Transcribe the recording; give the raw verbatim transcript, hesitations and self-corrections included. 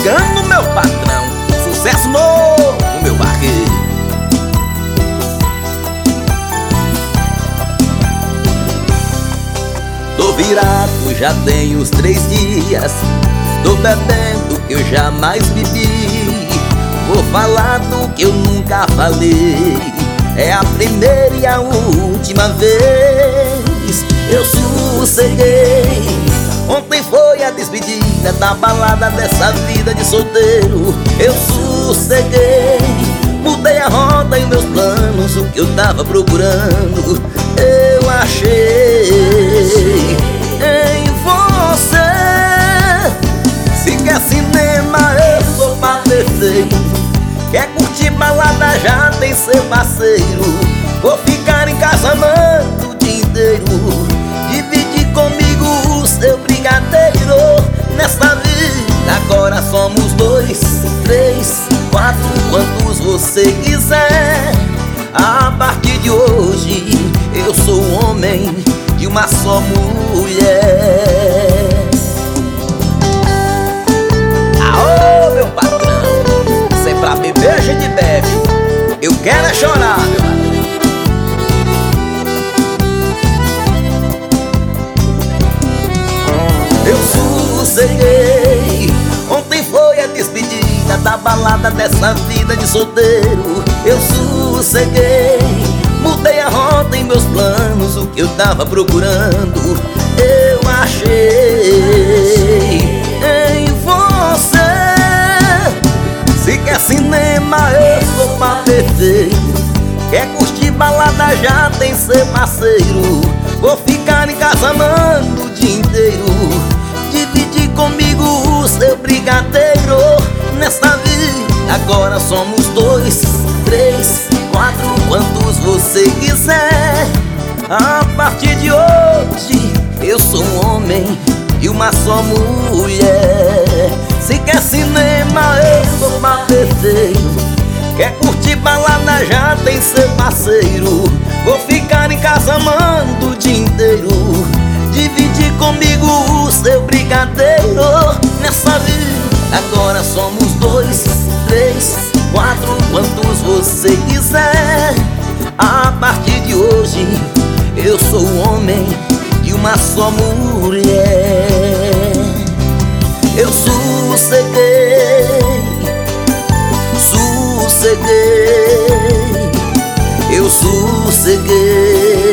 chegando, meu patrão. Sucesso novo, meu vaqueiro. Tô virado, já tem uns três dias. Tô bebendo que eu jamais bebi. Vou falar do que eu nunca falei. É a primeira e a última vez. Eu sosseguei. Ontem foi a despedida da balada dessa vida de solteiro. Eu sosseguei. Mudei a rota e meus planos. O que eu tava procurando eu achei em você. Se quer cinema eu sou pra perfeito. Quer curtir balada já tem seu parceiro. Vou ficar em casa amando o dia inteiro. Dividir comigo o seu brigadeiro. Nesta vida agora somos dois, três, quatro, quantos você quiser. A partir de hoje eu sou o homem de uma só mulher. Aô, meu patrão, se é pra beber a gente bebe. Eu quero é chorar, meu patrão. Eu sosseguei. Ontem foi a despedida da balada dessa vida de solteiro. Eu sosseguei. Mudei a rota e meus planos. O que eu tava procurando eu achei em você. Se quer cinema eu sou pra perfeito. Quer curtir balada já tem seu parceiro. Vou ficar em casa amando o dia inteiro. Dividir comigo o seu brigadeiro. Nesta vida agora somos dois, três, quatro, quantos você quiser. A partir de hoje eu sou um homem de uma só mulher. Se quer cinema eu sou pra perfeito. Quer curtir balada já tem seu parceiro. Vou ficar em casa amando o dia inteiro. Dividir comigo o seu brigadeiro. Nessa vida agora somos dois, três, quatro, quantos você quiser. A partir de hoje eu sou o homem de uma só mulher. Eu sosseguei, sosseguei, eu sosseguei.